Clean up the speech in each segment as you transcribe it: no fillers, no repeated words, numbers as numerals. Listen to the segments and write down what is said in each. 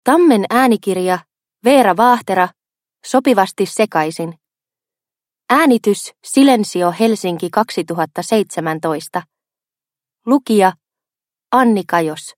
Tammen äänikirja, Veera Vaahtera, sopivasti sekaisin. Äänitys Silensio Helsinki 2017. Lukija Anni Kajos.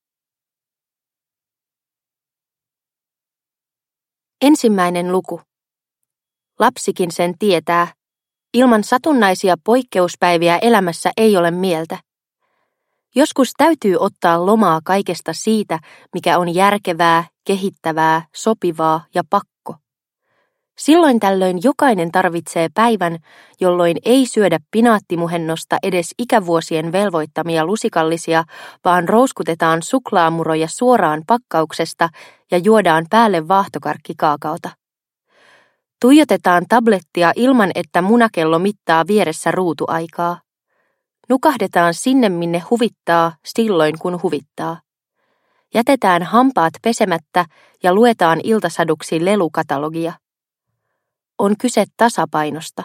Ensimmäinen luku. Lapsikin sen tietää. Ilman satunnaisia poikkeuspäiviä elämässä ei ole mieltä. Joskus täytyy ottaa lomaa kaikesta siitä, mikä on järkevää, kehittävää, sopivaa ja pakko. Silloin tällöin jokainen tarvitsee päivän, jolloin ei syödä pinaattimuhennosta edes ikävuosien velvoittamia lusikallisia, vaan rouskutetaan suklaamuroja suoraan pakkauksesta ja juodaan päälle vaahtokarkkikaakaota. Tuijotetaan tablettia ilman, että munakello mittaa vieressä ruutuaikaa. Nukahdetaan sinne, minne huvittaa, silloin kun huvittaa. Jätetään hampaat pesemättä ja luetaan iltasaduksi lelukatalogia. On kyse tasapainosta.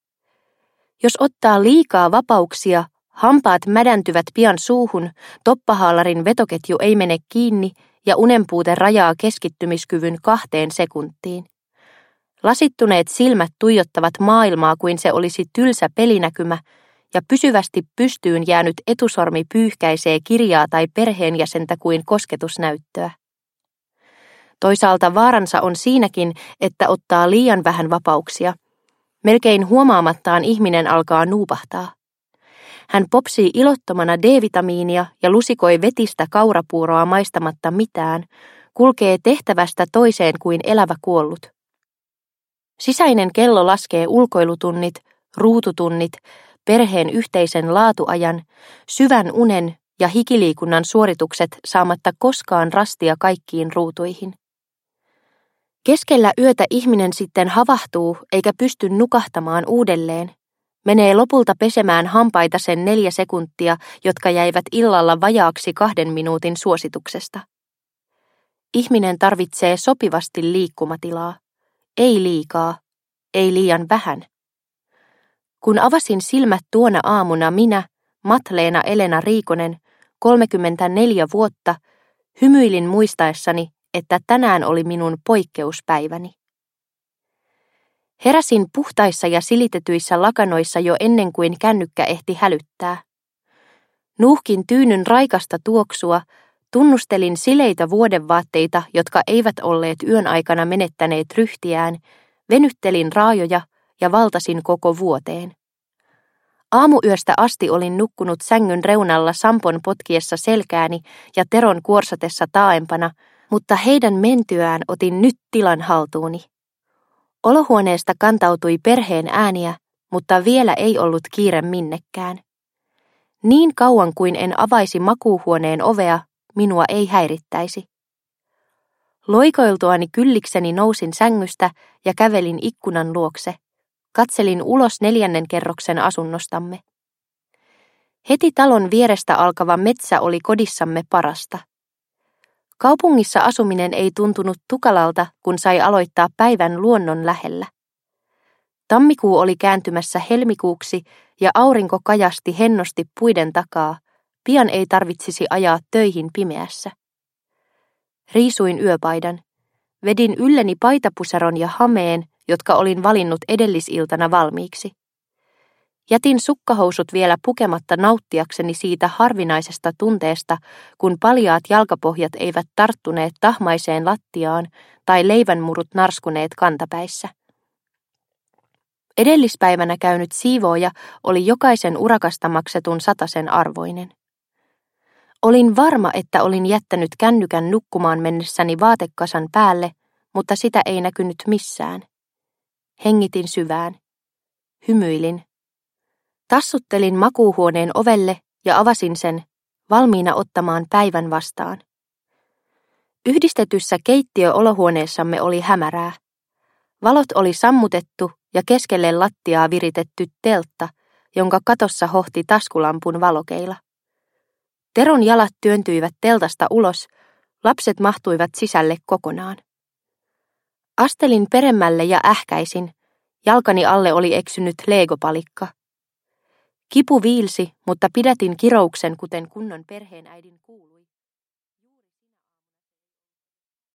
Jos ottaa liikaa vapauksia, hampaat mädäntyvät pian suuhun, toppahaalarin vetoketju ei mene kiinni ja unenpuute rajaa keskittymiskyvyn 2 sekuntiin. Lasittuneet silmät tuijottavat maailmaa kuin se olisi tylsä pelinäkymä, ja pysyvästi pystyyn jäänyt etusormi pyyhkäisee kirjaa tai perheenjäsentä kuin kosketusnäyttöä. Toisaalta vaaransa on siinäkin, että ottaa liian vähän vapauksia. Melkein huomaamattaan ihminen alkaa nuupahtaa. Hän popsii ilottomana D-vitamiinia ja lusikoi vetistä kaurapuuroa maistamatta mitään, kulkee tehtävästä toiseen kuin elävä kuollut. Sisäinen kello laskee ulkoilutunnit, ruututunnit, perheen yhteisen laatuajan, syvän unen ja hikiliikunnan suoritukset saamatta koskaan rastia kaikkiin ruutuihin. Keskellä yötä ihminen sitten havahtuu eikä pysty nukahtamaan uudelleen. Menee lopulta pesemään hampaita sen 4 sekuntia, jotka jäivät illalla vajaaksi 2 minuutin suosituksesta. Ihminen tarvitsee sopivasti liikkumatilaa. Ei liikaa, ei liian vähän. Kun avasin silmät tuona aamuna minä, Matleena Elena Riikonen, 34 vuotta, hymyilin muistaessani, että tänään oli minun poikkeuspäiväni. Heräsin puhtaissa ja silitetyissä lakanoissa jo ennen kuin kännykkä ehti hälyttää. Nuuhkin tyynyn raikasta tuoksua, tunnustelin sileitä vuodenvaatteita, jotka eivät olleet yön aikana menettäneet ryhtiään, venyttelin raajoja ja valtasin koko vuoteen. Aamuyöstä asti olin nukkunut sängyn reunalla Sampon potkiessa selkääni ja Teron kuorsatessa taaempana, mutta heidän mentyään otin nyt tilan haltuuni. Olohuoneesta kantautui perheen ääniä, mutta vielä ei ollut kiire minnekään. Niin kauan kuin en avaisi makuuhuoneen ovea, minua ei häirittäisi. Loikoiltuani kyllikseni nousin sängystä ja kävelin ikkunan luokse. Katselin ulos 4. kerroksen asunnostamme. Heti talon vierestä alkava metsä oli kodissamme parasta. Kaupungissa asuminen ei tuntunut tukalalta, kun sai aloittaa päivän luonnon lähellä. Tammikuu oli kääntymässä helmikuuksi ja aurinko kajasti hennosti puiden takaa. Pian ei tarvitsisi ajaa töihin pimeässä. Riisuin yöpaidan. Vedin ylleni paitapuseron ja hameen, jotka olin valinnut edellisiltana valmiiksi. Jätin sukkahousut vielä pukematta nauttiakseni siitä harvinaisesta tunteesta, kun paljaat jalkapohjat eivät tarttuneet tahmaiseen lattiaan tai leivänmurut narskuneet kantapäissä. Edellispäivänä käynyt siivooja oli jokaisen urakasta maksetun 100 arvoinen. Olin varma, että olin jättänyt kännykän nukkumaan mennessäni vaatekasan päälle, mutta sitä ei näkynyt missään. Hengitin syvään. Hymyilin. Tassuttelin makuuhuoneen ovelle ja avasin sen, valmiina ottamaan päivän vastaan. Yhdistetyssä keittiö-olohuoneessamme oli hämärää. Valot oli sammutettu ja keskelle lattiaa viritetty teltta, jonka katossa hohti taskulampun valokeila. Teron jalat työntyivät teltasta ulos, lapset mahtuivat sisälle kokonaan. Astelin peremmälle ja ähkäisin, jalkani alle oli eksynyt legopalikka. Kipu viilsi, mutta pidätin kirouksen, kuten kunnon perheenäidin kuului.